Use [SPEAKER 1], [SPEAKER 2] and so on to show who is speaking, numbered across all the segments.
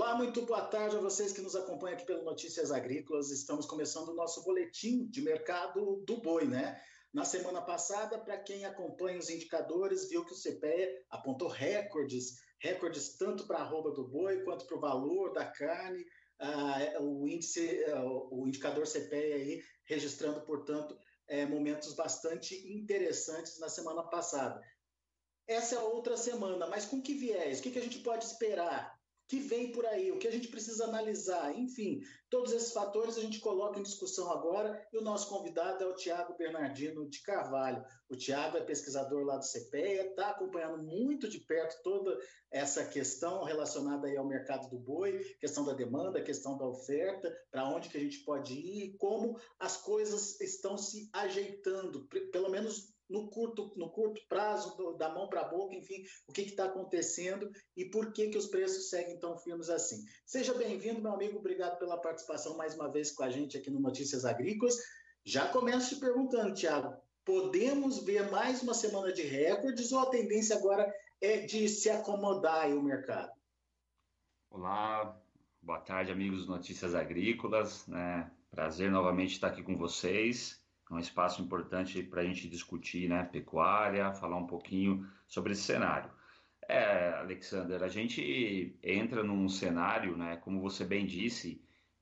[SPEAKER 1] Olá, muito boa tarde a vocês que nos acompanham aqui pelo Notícias Agrícolas. Estamos começando o nosso boletim de mercado do boi, né? Na semana passada, para quem acompanha os indicadores, viu que o CPEA apontou recordes tanto para a arroba do boi quanto para o valor da carne. O indicador CPEA aí registrando, portanto, momentos bastante interessantes na semana passada. Essa é outra semana, mas com que viés? O que a gente pode esperar? O que vem por aí? O que a gente precisa analisar? Enfim, todos esses fatores a gente coloca em discussão agora e o nosso convidado é o Tiago Bernardino de Carvalho. O Tiago é pesquisador lá do CPEA, está acompanhando muito de perto toda essa questão relacionada aí ao mercado do boi, questão da demanda, questão da oferta, para onde que a gente pode ir, como as coisas estão se ajeitando, pelo menos no curto prazo, da mão para a boca, enfim, o que está acontecendo e por que os preços seguem tão firmes assim. Seja bem-vindo, meu amigo, obrigado pela participação mais uma vez com a gente aqui no Notícias Agrícolas. Já começo te perguntando, Tiago, podemos ver mais uma semana de recordes ou a tendência agora é de se acomodar aí o mercado?
[SPEAKER 2] Olá, boa tarde, amigos do Notícias Agrícolas, né? Prazer novamente estar aqui com vocês. É um espaço importante para a gente discutir, né, pecuária, falar um pouquinho sobre esse cenário. Alexander, a gente entra num cenário, né, como você bem disse,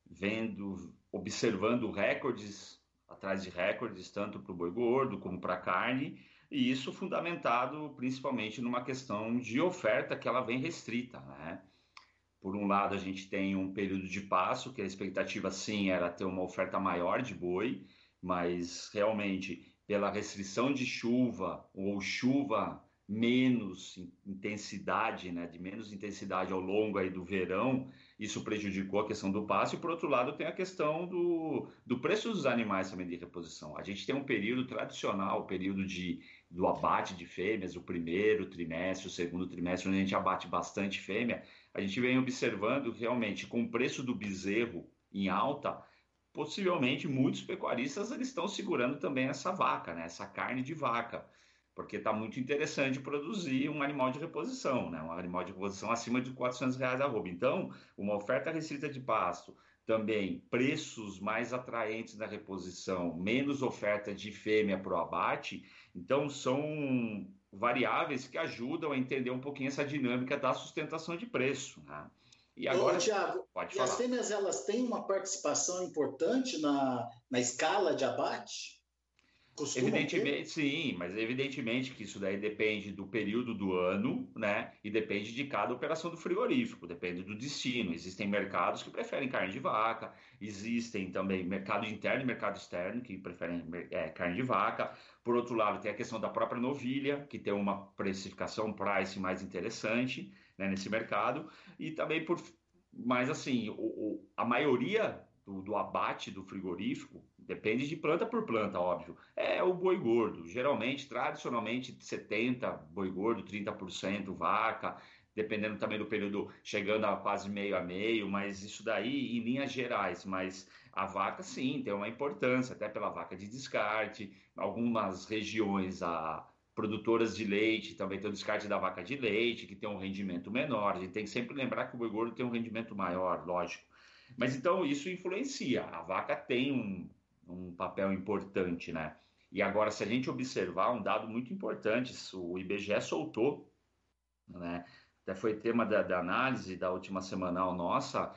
[SPEAKER 2] observando recordes atrás de recordes, tanto para o boi gordo como para a carne, e isso fundamentado principalmente numa questão de oferta que ela vem restrita, né? Por um lado, a gente tem um período de pasto, que a expectativa sim era ter uma oferta maior de boi, mas realmente pela restrição de chuva ou chuva menos intensidade, né, de menos intensidade ao longo aí do verão, isso prejudicou a questão do pasto. E por outro lado, tem a questão do preço dos animais também de reposição. A gente tem um período tradicional, o período do abate de fêmeas, o primeiro trimestre, o segundo trimestre, onde a gente abate bastante fêmea. A gente vem observando realmente com o preço do bezerro em alta, possivelmente muitos pecuaristas eles estão segurando também essa vaca, né? Essa carne de vaca, porque está muito interessante produzir um animal de reposição, né? Um animal de reposição acima de R$ 400 a arroba. Então, uma oferta restrita de pasto, também preços mais atraentes na reposição, menos oferta de fêmea para o abate, então são variáveis que ajudam a entender um pouquinho essa dinâmica da sustentação de preço, né? E agora,
[SPEAKER 1] Tiago,
[SPEAKER 2] pode
[SPEAKER 1] e as
[SPEAKER 2] falar.
[SPEAKER 1] fêmeas elas têm uma participação importante na escala de abate? Costumam ter?
[SPEAKER 2] Evidentemente, sim, mas evidentemente que isso daí depende do período do ano, né? E depende de cada operação do frigorífico, depende do destino. Existem mercados que preferem carne de vaca, existem também mercado interno e mercado externo que preferem carne de vaca. Por outro lado, tem a questão da própria novilha, que tem uma precificação, price mais interessante, né, nesse mercado. E também mas assim, a maioria do abate do frigorífico depende de planta por planta, óbvio. É o boi gordo, geralmente, tradicionalmente, 70% boi gordo, 30% vaca, dependendo também do período, chegando a quase meio a meio, mas isso daí em linhas gerais. Mas a vaca, sim, tem uma importância, até pela vaca de descarte. Algumas regiões, produtoras de leite também tem o descarte da vaca de leite, que tem um rendimento menor. A gente tem que sempre lembrar que o boi gordo tem um rendimento maior, lógico. Mas então isso influencia. A vaca tem um papel importante, né? E agora, se a gente observar um dado muito importante, o IBGE soltou, né? Até foi tema da análise da última semanal nossa.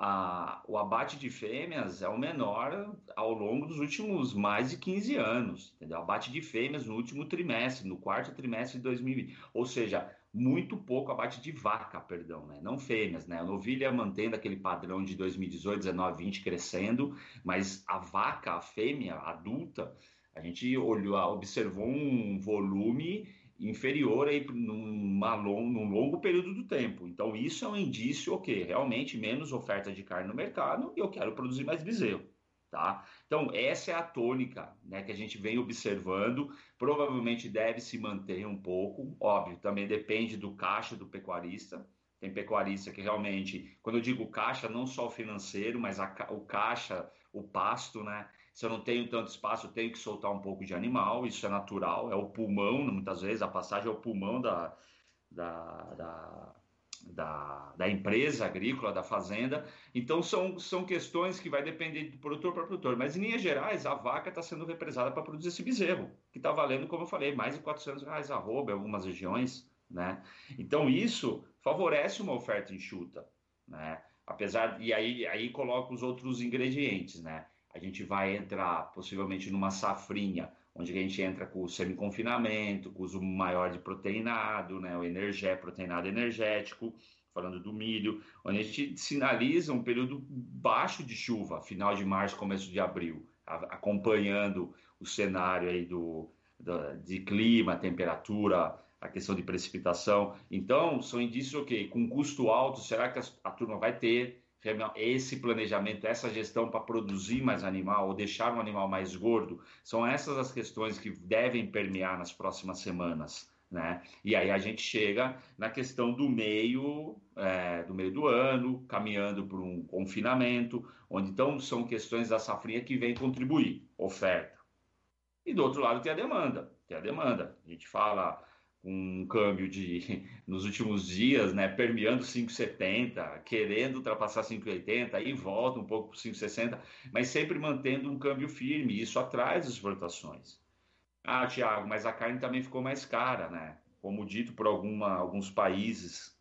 [SPEAKER 2] O abate de fêmeas é o menor ao longo dos últimos mais de 15 anos, entendeu? Abate de fêmeas no último trimestre, no quarto trimestre de 2020, ou seja, muito pouco abate de vaca, perdão, né? Não fêmeas, né? A novilha mantendo aquele padrão de 2018, 19, 20 crescendo, mas a vaca, a fêmea adulta, a gente observou um volume inferior aí num longo período do tempo. Então, isso é um indício, ok, realmente menos oferta de carne no mercado e eu quero produzir mais bezerro. Tá? Então, essa é a tônica, né, que a gente vem observando, provavelmente deve se manter um pouco, óbvio, também depende do caixa do pecuarista. Tem pecuarista que realmente, quando eu digo caixa, não só o financeiro, mas o caixa, o pasto, né? Se eu não tenho tanto espaço, eu tenho que soltar um pouco de animal, isso é natural, é o pulmão, muitas vezes a passagem é o pulmão da, da empresa agrícola, da fazenda. Então, são questões que vai depender do produtor para produtor. Mas, em linhas gerais, a vaca está sendo represada para produzir esse bezerro, que está valendo, como eu falei, mais de R$ 400 arroba em algumas regiões, né? Então, isso favorece uma oferta enxuta, né? Apesar, e aí coloca os outros ingredientes, né? A gente vai entrar possivelmente numa safrinha, onde a gente entra com o semi-confinamento, com o uso maior de proteinado, né? O proteinado energético, falando do milho, onde a gente sinaliza um período baixo de chuva, final de março, começo de abril, acompanhando o cenário aí de clima, temperatura, a questão de precipitação. Então, são indícios, ok, com custo alto, será que a turma vai ter esse planejamento, essa gestão para produzir mais animal ou deixar um animal mais gordo? São essas as questões que devem permear nas próximas semanas, né? E aí a gente chega na questão do meio do ano, caminhando por um confinamento, onde então são questões da safrinha que vem contribuir, oferta. E do outro lado tem a demanda, A gente fala um câmbio nos últimos dias, né, permeando 5,70, querendo ultrapassar 5,80, aí volta um pouco para 5,60, mas sempre mantendo um câmbio firme, e isso atrai as exportações. Ah, Tiago, mas a carne também ficou mais cara, né? Como dito por alguns países,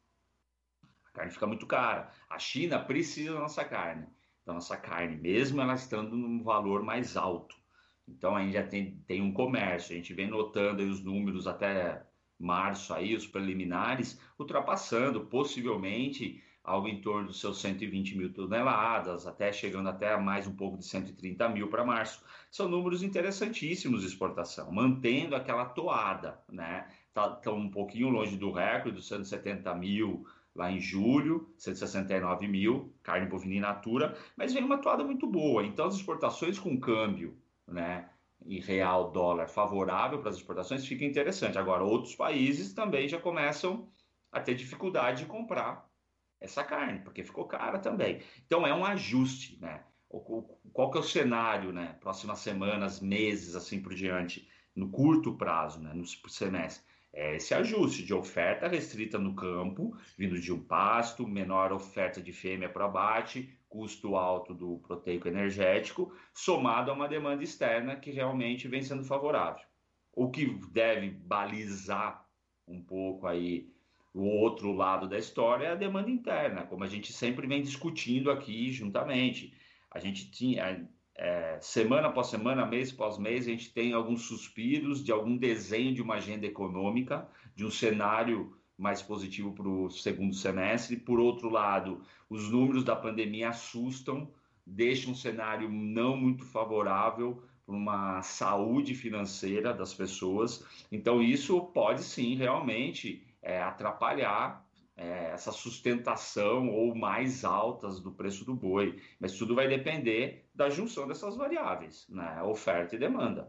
[SPEAKER 2] a carne fica muito cara. A China precisa da nossa carne. Então, nossa carne, mesmo ela estando num valor mais alto. Então, aí já tem um comércio. A gente vem notando aí os números até março, aí, os preliminares, ultrapassando possivelmente algo em torno dos seus 120 mil toneladas, até chegando até mais um pouco de 130 mil para março. São números interessantíssimos de exportação, mantendo aquela toada, né? Tá um pouquinho longe do recorde dos 170 mil lá em julho, 169 mil, carne bovina in natura, mas vem uma toada muito boa. Então, as exportações com câmbio, né, em real, dólar favorável para as exportações, fica interessante. Agora, outros países também já começam a ter dificuldade de comprar essa carne, porque ficou cara também. Então, é um ajuste, né? Qual que é o cenário, né? Próximas semanas, meses, assim por diante, no curto prazo, né? No semestre. É esse ajuste de oferta restrita no campo, vindo de um pasto, menor oferta de fêmea para abate, custo alto do proteico energético, somado a uma demanda externa que realmente vem sendo favorável. O que deve balizar um pouco aí o outro lado da história é a demanda interna, como a gente sempre vem discutindo aqui juntamente. A gente tinha, semana após semana, mês após mês, a gente tem alguns suspiros de algum desenho de uma agenda econômica, de um cenário mais positivo para o segundo semestre. Por outro lado, os números da pandemia assustam, deixam um cenário não muito favorável para uma saúde financeira das pessoas. Então, isso pode sim realmente atrapalhar essa sustentação ou mais altas do preço do boi. Mas tudo vai depender da junção dessas variáveis, né? Oferta e demanda.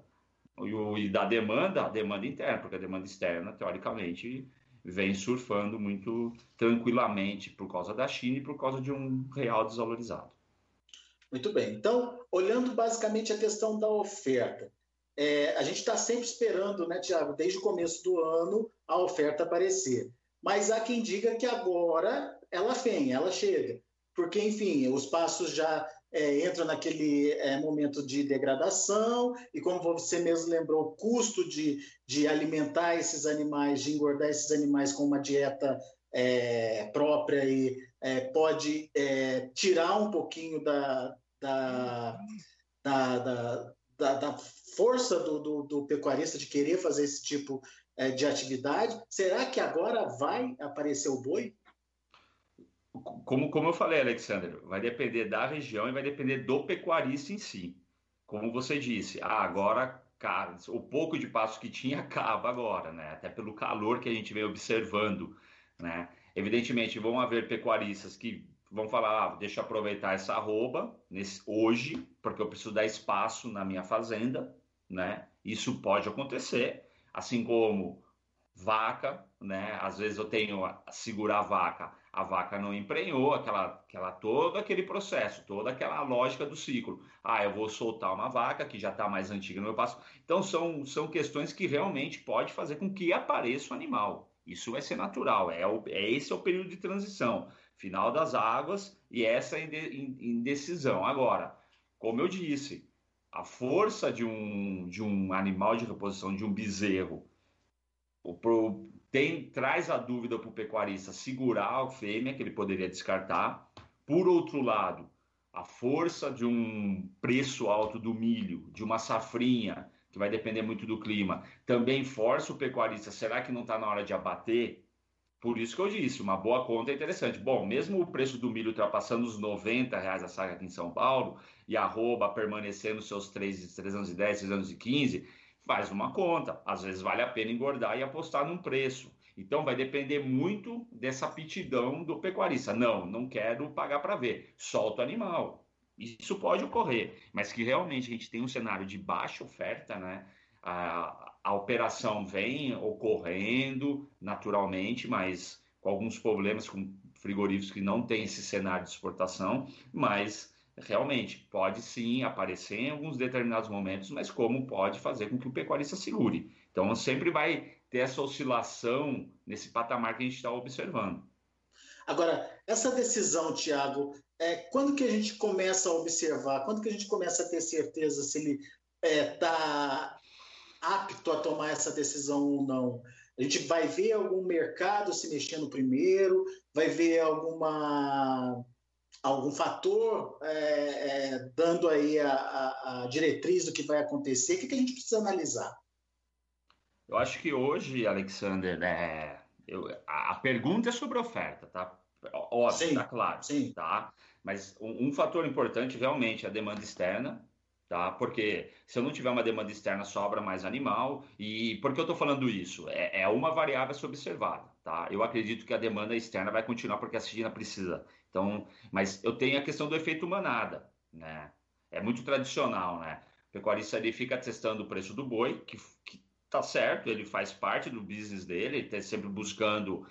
[SPEAKER 2] E da demanda, a demanda interna, porque a demanda externa, teoricamente, vem surfando muito tranquilamente por causa da China e por causa de um real desvalorizado.
[SPEAKER 1] Muito bem. Então, olhando basicamente a questão da oferta, a gente está sempre esperando, né, Tiago, desde o começo do ano, a oferta aparecer. Mas há quem diga que agora ela vem, ela chega. Porque, enfim, os pastos já entram naquele momento de degradação, e como você mesmo lembrou, o custo de alimentar esses animais, de engordar esses animais com uma dieta própria e pode tirar um pouquinho da, da força do pecuarista de querer fazer esse tipo de atividade. Será que agora vai aparecer o boi?
[SPEAKER 2] Como eu falei, Alexander, vai depender da região e vai depender do pecuarista em si. Como você disse, agora o pouco de pasto que tinha acaba agora, né? Até pelo calor que a gente vem observando, né? Evidentemente, vão haver pecuaristas que vão falar, deixa eu aproveitar essa arroba hoje, porque eu preciso dar espaço na minha fazenda, né? Isso pode acontecer, assim como vaca, né? Às vezes eu tenho a segurar a vaca não emprenhou todo aquele processo, toda aquela lógica do ciclo. Eu vou soltar uma vaca que já está mais antiga no meu pasto. Então são questões que realmente pode fazer com que apareça o animal. Isso vai ser natural, esse é o período de transição, final das águas e essa indecisão. Agora, como eu disse, a força de um animal de reposição, de um bezerro, traz a dúvida para o pecuarista segurar a fêmea, que ele poderia descartar. Por outro lado, a força de um preço alto do milho, de uma safrinha, que vai depender muito do clima, também força o pecuarista. Será que não está na hora de abater? Por isso que eu disse, uma boa conta é interessante. Bom, mesmo o preço do milho ultrapassando os R$ 90 a saca aqui em São Paulo e a arroba permanecendo seus 310, 315, faz uma conta. Às vezes vale a pena engordar e apostar num preço. Então vai depender muito dessa aptidão do pecuarista. Não quero pagar para ver, solta o animal. Isso pode ocorrer, mas que realmente a gente tem um cenário de baixa oferta, né? A operação vem ocorrendo naturalmente, mas com alguns problemas com frigoríficos que não têm esse cenário de exportação, mas realmente pode sim aparecer em alguns determinados momentos, mas como pode fazer com que o pecuarista segure. Então sempre vai ter essa oscilação nesse patamar que a gente está observando.
[SPEAKER 1] Agora, essa decisão, Tiago, quando que a gente começa a observar, quando que a gente começa a ter certeza se ele está apto a tomar essa decisão ou não? A gente vai ver algum mercado se mexendo primeiro, vai ver algum fator dando aí a diretriz do que vai acontecer. O que a gente precisa analisar?
[SPEAKER 2] Eu acho que hoje, Alexander, a pergunta é sobre oferta, tá? Óbvio,
[SPEAKER 1] Sim,
[SPEAKER 2] tá claro,
[SPEAKER 1] sim.
[SPEAKER 2] tá? Mas um fator importante realmente é a demanda externa, tá? Porque se eu não tiver uma demanda externa, sobra mais animal. E por que eu estou falando isso? É uma variável a ser observada, tá? Eu acredito que a demanda externa vai continuar porque a China precisa. Então, mas eu tenho a questão do efeito manada, né? É muito tradicional, né? O pecuarista ali fica testando o preço do boi, que tá certo, ele faz parte do business dele, ele está sempre buscando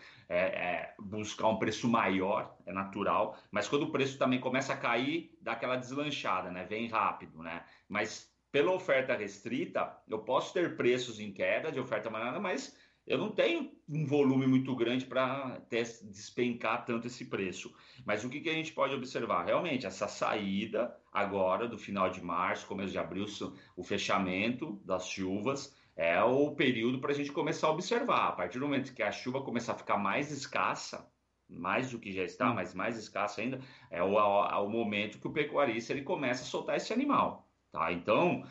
[SPEAKER 2] buscar um preço maior, é natural, mas quando o preço também começa a cair, dá aquela deslanchada, né? Vem rápido, né? Mas pela oferta restrita, eu posso ter preços em queda de oferta manada, mas eu não tenho um volume muito grande para despencar tanto esse preço. Mas o que a gente pode observar? Realmente, essa saída agora do final de março, começo de abril, o fechamento das chuvas, é o período para a gente começar a observar. A partir do momento que a chuva começar a ficar mais escassa, mais do que já está, mas mais escassa ainda, é o momento que o pecuarista ele começa a soltar esse animal. Tá? Então,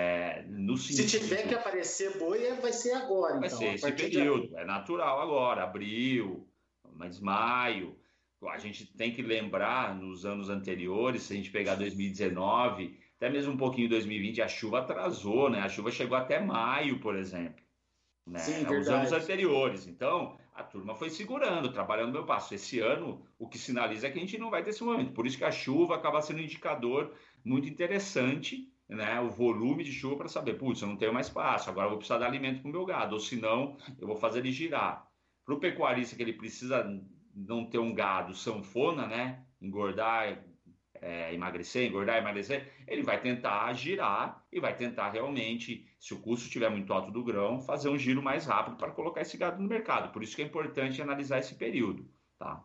[SPEAKER 2] no
[SPEAKER 1] Se tiver que
[SPEAKER 2] sentido.
[SPEAKER 1] aparecer boi, vai ser agora,
[SPEAKER 2] Vai
[SPEAKER 1] então,
[SPEAKER 2] ser
[SPEAKER 1] a
[SPEAKER 2] esse
[SPEAKER 1] partir de abril.
[SPEAKER 2] período, é natural agora, abril, mas maio. A gente tem que lembrar, nos anos anteriores, se a gente pegar 2019, até mesmo um pouquinho 2020, a chuva atrasou, né? A chuva chegou até maio, por exemplo,
[SPEAKER 1] Sim,
[SPEAKER 2] né? Os anos
[SPEAKER 1] verdade.
[SPEAKER 2] anteriores. Então, a turma foi segurando, trabalhando meu passo. Esse ano, o que sinaliza é que a gente não vai ter esse momento. Por isso que a chuva acaba sendo um indicador muito interessante, né? O volume de chuva para saber, putz, eu não tenho mais espaço, agora eu vou precisar dar alimento para o meu gado, ou senão eu vou fazer ele girar. Para o pecuarista que ele precisa não ter um gado sanfona, né? Engordar, emagrecer, engordar, emagrecer, ele vai tentar girar e vai tentar realmente, se o custo estiver muito alto do grão, fazer um giro mais rápido para colocar esse gado no mercado. Por isso que é importante analisar esse período, tá?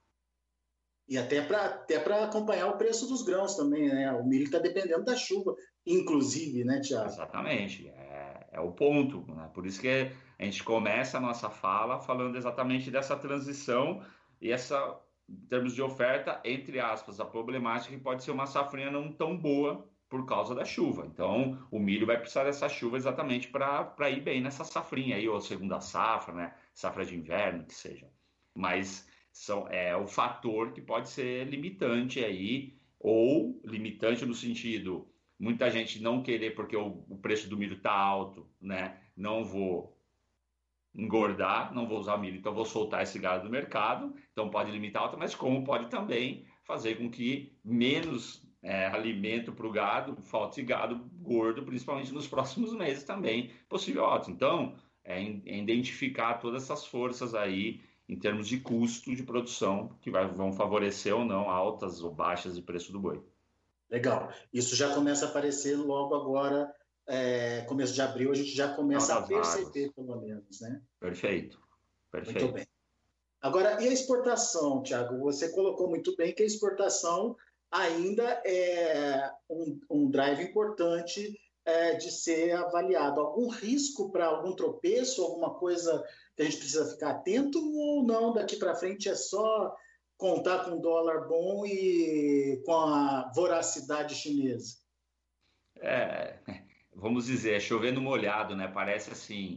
[SPEAKER 1] E até para acompanhar o preço dos grãos também, né? O milho está dependendo da chuva, inclusive, né, Tiago?
[SPEAKER 2] Exatamente, é o ponto, né? Por isso que a gente começa a nossa fala falando exatamente dessa transição e essa, em termos de oferta, entre aspas, a problemática que pode ser uma safrinha não tão boa por causa da chuva. Então, o milho vai precisar dessa chuva exatamente para ir bem nessa safrinha aí, ou segunda safra, né? Safra de inverno, que seja. Mas é o fator que pode ser limitante aí, ou limitante no sentido muita gente não querer porque o preço do milho está alto, né? Não vou engordar, não vou usar milho, então vou soltar esse gado do mercado. Então pode limitar alta, mas como pode também fazer com que menos alimento para o gado, falte gado gordo, principalmente nos próximos meses também, possível alta. Então, identificar todas essas forças aí em termos de custo de produção que vão favorecer ou não altas ou baixas de preço do boi.
[SPEAKER 1] Legal. Isso já começa a aparecer logo agora, começo de abril, a gente já
[SPEAKER 2] Final
[SPEAKER 1] começa a
[SPEAKER 2] das
[SPEAKER 1] perceber,
[SPEAKER 2] águas.
[SPEAKER 1] pelo menos, né?
[SPEAKER 2] Perfeito.
[SPEAKER 1] Muito
[SPEAKER 2] Perfeito.
[SPEAKER 1] bem. Agora, e a exportação, Thiago? Você colocou muito bem que a exportação ainda é um drive importante de ser avaliado. Algum risco para algum tropeço, alguma coisa que a gente precisa ficar atento ou não? Daqui para frente é só contar com um dólar bom e com a voracidade chinesa?
[SPEAKER 2] É, vamos dizer, é chovendo molhado, né? Parece assim,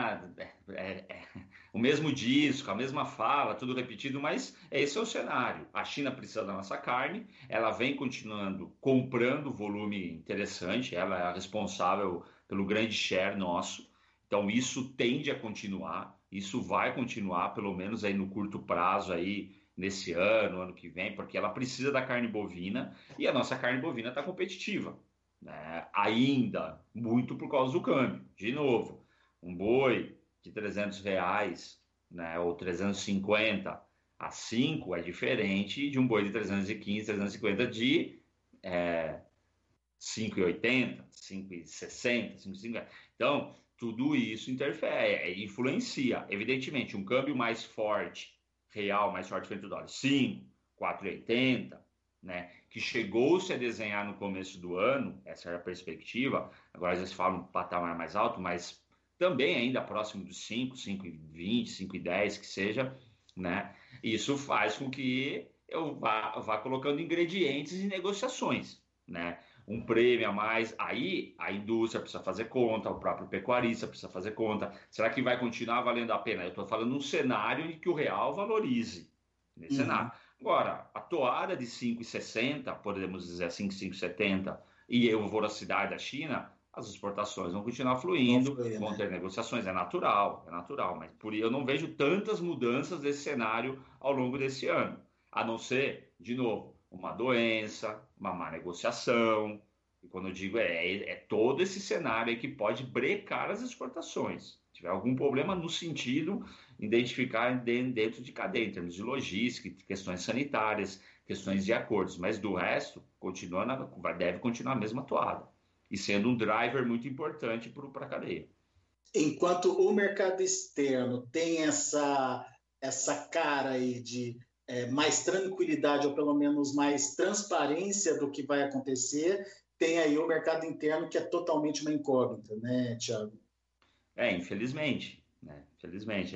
[SPEAKER 2] o mesmo disco, a mesma fala, tudo repetido, mas esse é o cenário. A China precisa da nossa carne, ela vem continuando comprando volume interessante, ela é a responsável pelo grande share nosso. Então isso tende a continuar, isso vai continuar, pelo menos aí no curto prazo aí nesse ano, ano que vem, porque ela precisa da carne bovina e a nossa carne bovina está competitiva, né? Ainda, muito por causa do câmbio. De novo, um boi de R$ 300, né, ou 350 a 5 é diferente de um boi de 315, 350 de é, 5,80, 5,60, 5,50. Então, tudo isso interfere, influencia. Evidentemente, um câmbio mais forte, real, mais forte frente ao dólar, 5, 4,80, né, que chegou-se a desenhar no começo do ano, essa era a perspectiva, agora já se fala um patamar mais alto, mas também ainda próximo dos 5, 5,20, 5,10, que seja, né, isso faz com que eu vá colocando ingredientes em negociações, né, um prêmio a mais, aí a indústria precisa fazer conta, o próprio pecuarista precisa fazer conta. Será que vai continuar valendo a pena? Eu estou falando num cenário em que o real valorize, nesse
[SPEAKER 1] Uhum.
[SPEAKER 2] cenário. Agora, a toada de 5,60, podemos dizer 5,70, e a voracidade da China, as exportações vão continuar
[SPEAKER 1] Não
[SPEAKER 2] fluindo,
[SPEAKER 1] foi,
[SPEAKER 2] vão
[SPEAKER 1] né?
[SPEAKER 2] ter negociações, é natural, mas por eu não vejo tantas mudanças desse cenário ao longo desse ano, a não ser, de novo, uma doença, uma má negociação. E quando eu digo é todo esse cenário aí que pode brecar as exportações. Se tiver algum problema no sentido, identificar dentro de cadeia, em termos de logística, questões sanitárias, questões de acordos, mas do resto, deve continuar a mesma toada. E sendo um driver muito importante para a cadeia.
[SPEAKER 1] Enquanto o mercado externo tem essa cara aí de mais tranquilidade, ou pelo menos mais transparência do que vai acontecer, tem aí o mercado interno que é totalmente uma incógnita, né, Tiago?
[SPEAKER 2] Infelizmente, né? Infelizmente,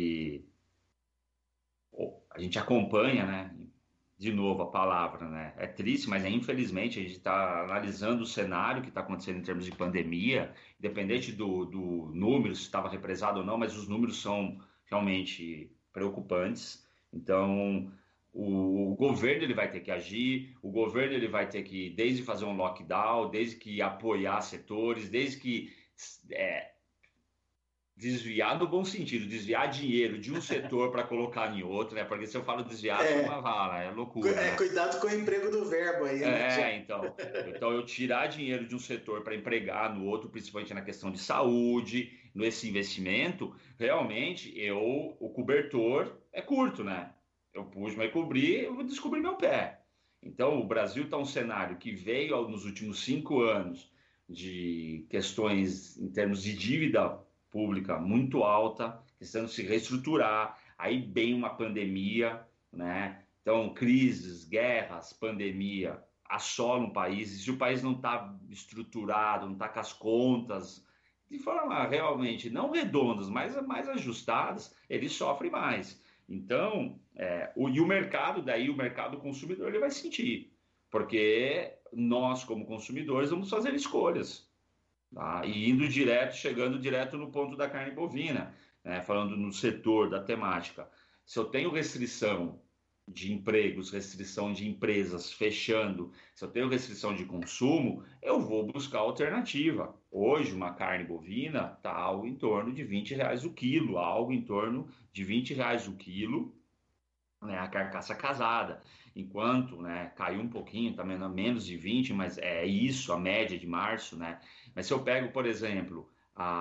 [SPEAKER 2] a gente acompanha, né? De novo a palavra, né? É triste, mas infelizmente a gente está analisando o cenário que está acontecendo em termos de pandemia, independente do número, se estava represado ou não, mas os números são realmente preocupantes. Então, o governo ele vai ter que agir, o governo ele vai ter que, desde fazer um lockdown, desde que apoiar setores, desde que é, desviar no bom sentido, desviar dinheiro de um setor para colocar em outro, né? Porque se eu falo desviar, a turma
[SPEAKER 1] É,
[SPEAKER 2] fala, é loucura, né?
[SPEAKER 1] cuidado com o emprego do verbo aí, né, Tiago?
[SPEAKER 2] Então eu tirar dinheiro de um setor para empregar no outro, principalmente na questão de saúde, nesse investimento, realmente o cobertor é curto, né? Eu pus, mas cobrir, eu vou descobrir meu pé. Então o Brasil está um cenário que veio nos últimos 5 anos de questões em termos de dívida pública muito alta, precisando se reestruturar, aí bem uma pandemia, né? Então, crises, guerras, pandemia assolam um país, e se o país não está estruturado, não está com as contas de forma realmente não redondas, mas mais ajustadas, ele sofre mais. Então, e o mercado, daí o mercado consumidor, ele vai sentir, porque nós, como consumidores, vamos fazer escolhas, tá? E chegando direto no ponto da carne bovina, né? Falando no setor da temática. Se eu tenho restrição de empregos, restrição de empresas fechando, se eu tenho restrição de consumo, eu vou buscar alternativa. Hoje, uma carne bovina está algo em torno de R$ 20 o quilo, algo em torno de R$ 20 o quilo, né, a carcaça casada, enquanto, né, caiu um pouquinho, também tá menos de 20, mas é isso, a média de março, né? Mas se eu pego, por exemplo,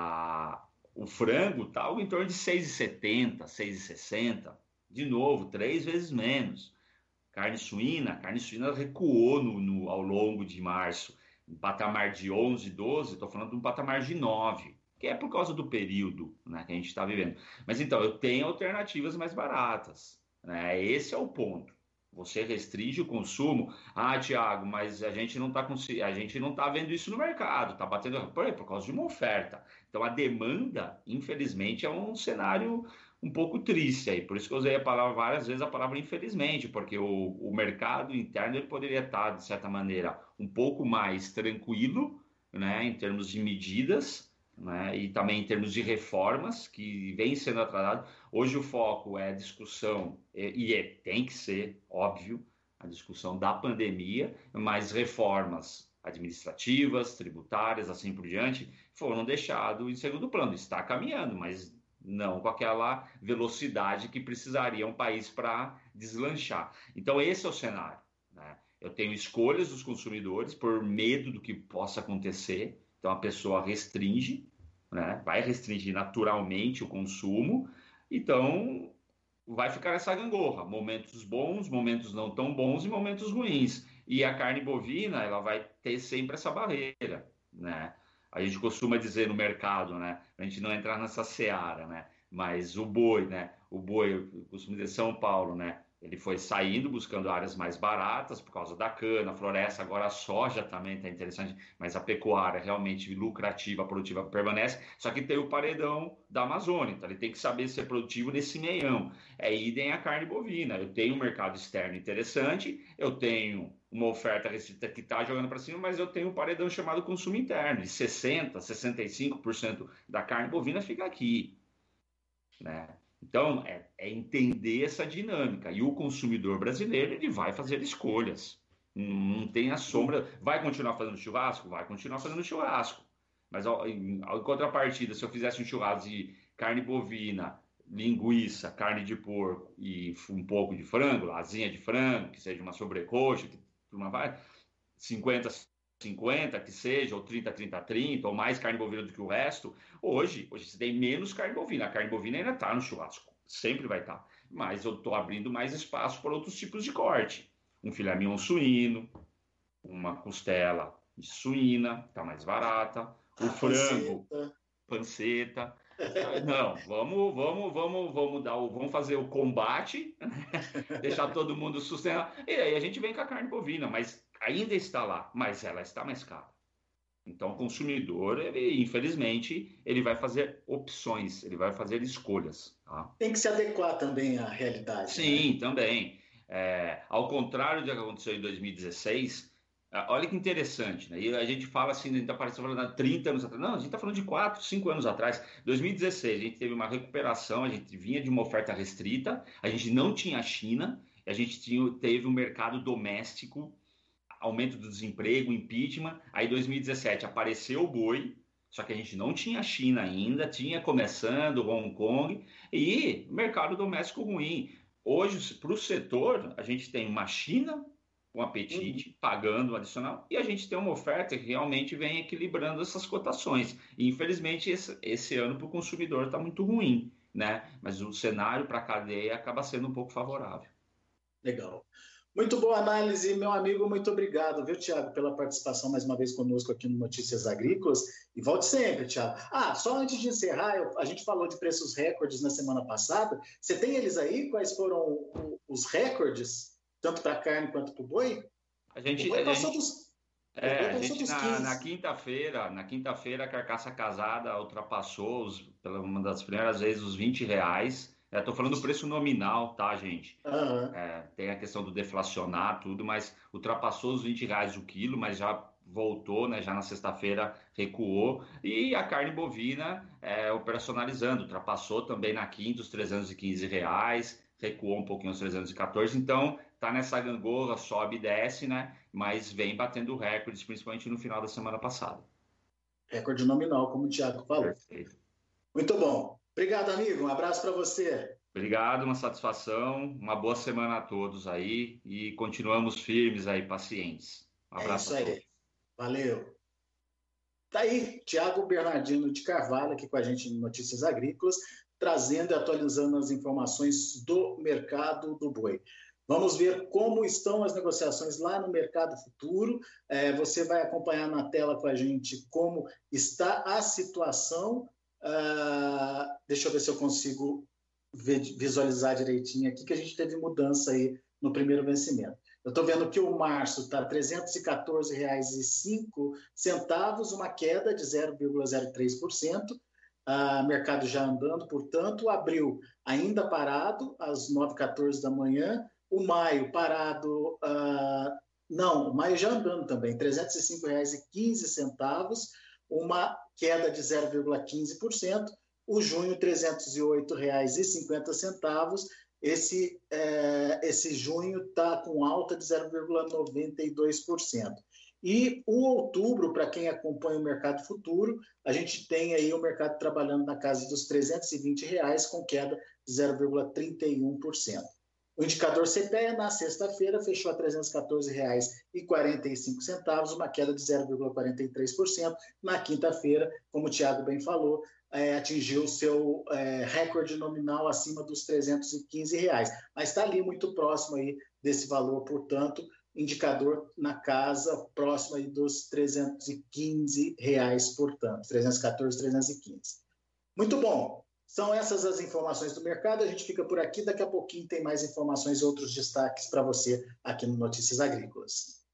[SPEAKER 2] o frango, tá algo em torno de 6,70, 6,60, de novo, 3 vezes menos. Carne suína recuou ao longo de março, um patamar de 11, 12, estou falando de um patamar de 9. que é por causa do período, né, que a gente está vivendo. Mas então, eu tenho alternativas mais baratas, né? Esse é o ponto. Você restringe o consumo. Ah, Tiago, mas a gente não está a gente não tá vendo isso no mercado, está batendo por causa de uma oferta. Então, a demanda, infelizmente, é um cenário um pouco triste aí. Por isso que eu usei a palavra várias vezes, a palavra infelizmente, porque o mercado interno ele poderia estar, de certa maneira, um pouco mais tranquilo, né, em termos de medidas, né, e também em termos de reformas que vêm sendo atrasadas. Hoje o foco é a discussão, tem que ser, óbvio, a discussão da pandemia, mas reformas administrativas, tributárias, assim por diante, foram deixadas em segundo plano. Está caminhando, mas não com aquela velocidade que precisaria um país para deslanchar. Então esse é o cenário, né? Eu tenho escolhas dos consumidores por medo do que possa acontecer. Então a pessoa restringe, né? Vai restringir naturalmente o consumo. Então vai ficar essa gangorra, momentos bons, momentos não tão bons e momentos ruins. E a carne bovina, ela vai ter sempre essa barreira, né? A gente costuma dizer no mercado, né? A gente não entrar nessa seara, né? Mas o boi, né? O boi, eu costumo dizer São Paulo, né? Ele foi saindo, buscando áreas mais baratas por causa da cana, a floresta, agora a soja também está interessante, mas a pecuária realmente lucrativa, produtiva permanece. Só que tem o paredão da Amazônia, então ele tem que saber ser produtivo nesse meião. É idem a carne bovina. Eu tenho um mercado externo interessante, eu tenho uma oferta restrita que está jogando para cima, mas eu tenho um paredão chamado consumo interno, de 60%, 65% da carne bovina fica aqui, né? Então, é entender essa dinâmica. E o consumidor brasileiro, ele vai fazer escolhas. Não tem a sombra. Vai continuar fazendo churrasco? Vai continuar fazendo churrasco. Mas, em contrapartida, se eu fizesse um churrasco de carne bovina, linguiça, carne de porco e um pouco de frango, asinha de frango, que seja uma sobrecoxa, que uma vai, 50-50, que seja, ou 30-30-30, ou mais carne bovina do que o resto. Hoje você tem menos carne bovina. A carne bovina ainda está no churrasco, sempre vai estar. Mas eu estou abrindo mais espaço para outros tipos de corte. Um filé mignon suíno, uma costela de suína, está mais barata. O frango, panceta. Não, vamos fazer o combate, deixar todo mundo sustentável. E aí a gente vem com a carne bovina, mas ainda está lá, mas ela está mais cara. Então, o consumidor, ele, infelizmente, ele vai fazer opções, ele vai fazer escolhas. Tá?
[SPEAKER 1] Tem que se adequar também à realidade.
[SPEAKER 2] Sim, né? Também. Ao contrário do que aconteceu em 2016, olha que interessante, né? E a gente fala assim, a gente está falando há 30 anos atrás. Não, a gente está falando de 4, 5 anos atrás. 2016, a gente teve uma recuperação, a gente vinha de uma oferta restrita, a gente não tinha a China, a gente teve um mercado doméstico, aumento do desemprego, impeachment. Aí, 2017, apareceu o boi, só que a gente não tinha a China ainda, tinha começando Hong Kong e mercado doméstico ruim. Hoje, para o setor, a gente tem uma China com apetite, pagando o adicional, e a gente tem uma oferta que realmente vem equilibrando essas cotações. E, infelizmente, esse ano para o consumidor está muito ruim, né? Mas o cenário para a cadeia acaba sendo um pouco favorável.
[SPEAKER 1] Legal. Muito boa análise, meu amigo. Muito obrigado, viu, Tiago, pela participação mais uma vez conosco aqui no Notícias Agrícolas. E volte sempre, Tiago. Só antes de encerrar, a gente falou de preços recordes na semana passada. Você tem eles aí? Quais foram os recordes, tanto para a carne quanto para o boi?
[SPEAKER 2] A gente na quinta-feira, a carcaça casada ultrapassou, pela uma das primeiras vezes, os R$ 20. Estou falando do preço nominal, tá, gente? Tem a questão do deflacionar, tudo, mas ultrapassou os R$ 20 o quilo, mas já voltou, né? Já na sexta-feira recuou. E a carne bovina operacionalizando, ultrapassou também na quinta os R$ 315, recuou um pouquinho aos 314. Então, tá nessa gangorra, sobe e desce, né? Mas vem batendo recordes, principalmente no final da semana passada.
[SPEAKER 1] Recorde nominal, como o Tiago falou.
[SPEAKER 2] Perfeito.
[SPEAKER 1] Muito bom. Obrigado, amigo. Um abraço para você.
[SPEAKER 2] Obrigado, uma satisfação. Uma boa semana a todos aí e continuamos firmes aí, pacientes. Um abraço a todos.
[SPEAKER 1] Aí. Valeu. Tá aí, Tiago Bernardino de Carvalho, aqui com a gente no Notícias Agrícolas, trazendo e atualizando as informações do mercado do boi. Vamos ver como estão as negociações lá no mercado futuro. Você vai acompanhar na tela com a gente como está a situação. Deixa eu ver se eu consigo visualizar direitinho aqui, que a gente teve mudança aí no primeiro vencimento. Eu estou vendo que o março está R$ 314,05, uma queda de 0,03%. Mercado já andando, portanto, o abril ainda parado, às 9h14 da manhã, o maio parado, o maio já andando também, R$ 305,15, uma queda de 0,15%, o junho R$ 308,50, esse junho está com alta de 0,92%. E o outubro, para quem acompanha o mercado futuro, a gente tem aí o mercado trabalhando na casa dos R$ 320, com queda de 0,31%. O indicador CPEA, na sexta-feira, fechou a R$ 314,45, uma queda de 0,43%. Na quinta-feira, como o Thiago bem falou, atingiu seu recorde nominal acima dos R$ 315, mas está ali muito próximo aí desse valor, portanto, indicador na casa próximo aí dos R$ 315, portanto, 314, 315. Muito bom. São essas as informações do mercado. A gente fica por aqui. Daqui a pouquinho tem mais informações e outros destaques para você aqui no Notícias Agrícolas.